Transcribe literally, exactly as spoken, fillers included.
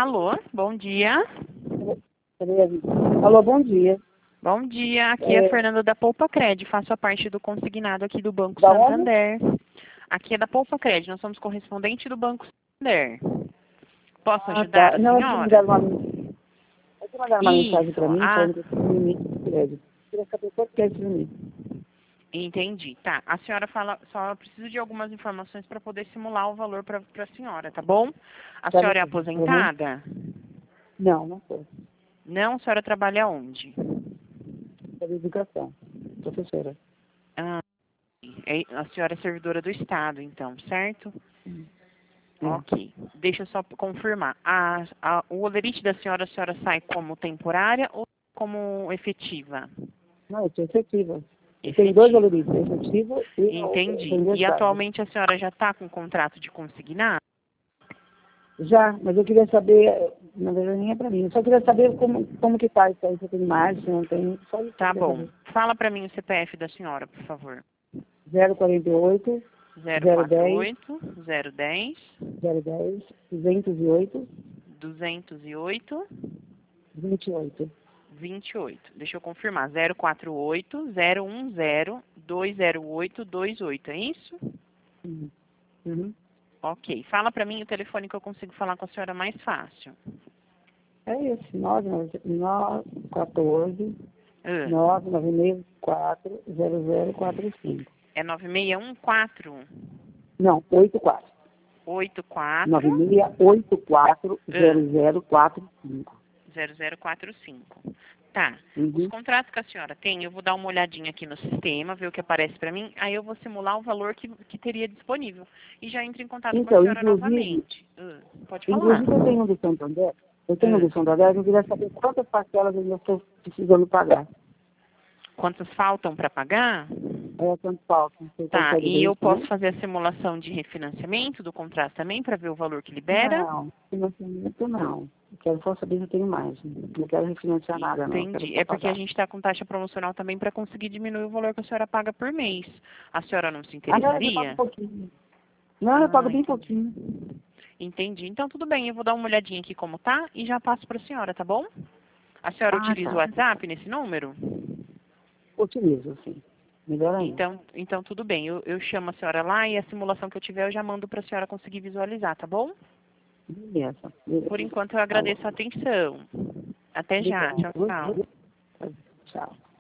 Alô, bom dia. Alô, bom dia. Bom dia, aqui é, É... a Fernanda da Poupa Cred, faço a parte do consignado aqui do Banco Da Santander. Onde? Aqui é da Poupa Cred, nós somos correspondente do Banco Santander. Posso Ah, ajudar tá. a Não, é que senhora? mandaram uma, é que mandaram uma mensagem para mim ah, falando que eu tinha um limite de crédito. Queria saber quanto que é esse limite. Entendi. Tá, a senhora fala, só preciso de algumas informações para poder simular o valor para a senhora, tá bom? A Tá senhora é bem. aposentada? Uhum. Não, não sou. Não, a senhora trabalha onde? Sou de educação. Professora. Ah, é- a senhora é servidora do Estado, então, certo? Hum. Ok. Deixa eu só confirmar. A, a, o holerite da senhora, a senhora sai como temporária ou como efetiva? Não, eu sou efetiva. Eu tenho dois Efetiva. valoritos, efetivo e Entendi. tem dois E cargos. atualmente a senhora já está com contrato de consignado? Já, mas eu queria saber, na verdade nem é para mim, eu só queria saber como, como que tá isso aí, se tem mais, se não tem, só isso que eu Tá queria bom. saber. Fala para mim o C P F da senhora, por favor. zero quarenta e oito, zero zero quatro dez, oito, zero dez, zero dez, duzentos e oito, duzentos e oito, vinte e oito. vinte e oito. Deixa eu confirmar. zero quatro oito, zero um zero, dois zero oito, dois oito. É isso? Uhum. Uhum. Ok. Fala para mim o telefone que eu consigo falar com a senhora mais fácil. É esse, nove nove quatorze, Ah, nove nove seis quatro, zero zero quatro cinco. é nove seis um quatro, Não, oito quatro. oito quatro, nove seis oito quatro, ah, zero zero quatro cinco. zero zero quatro cinco. Tá. Os Uhum. contratos que a senhora tem, eu vou dar uma olhadinha aqui no sistema, ver o que aparece para mim, aí eu vou simular o valor que, que teria disponível. E já entro em contato com a Então, senhora inclusive, novamente. Ah, pode falar. inclusive eu tenho um do Santander, eu tenho um Ah, do Santander, eu queria saber quantas parcelas eu estou precisando pagar. quantas faltam para pagar? É quanto falta? Você Tá. consegue E ver eu isso posso também? fazer a simulação de refinanciamento do contrato também para ver o valor que libera? Não, financiamento não. Eu quero só saber se eu tenho margem. Não quero refinanciar nada, não. Eu quero Entendi. só É porque a pagar. gente está com taxa promocional também para conseguir diminuir o valor que a senhora paga por mês. A senhora não se Ah, não, eu pago um interessaria? pouquinho. Não, eu pago Ah, bem entendi. pouquinho. Entendi. Então, tudo bem. Eu vou dar uma olhadinha aqui como tá e já passo para a senhora, tá bom? A senhora Ah, utiliza o tá. WhatsApp nesse número? Utilizo, sim. Melhor ainda. Então, então tudo bem. Eu, eu chamo a senhora lá e a simulação que eu tiver eu já mando para a senhora conseguir visualizar, tá bom? Beleza. Por Beleza. enquanto, eu Tá bom. agradeço a atenção. Até já. Obrigado. Tchau, tchau. Tchau.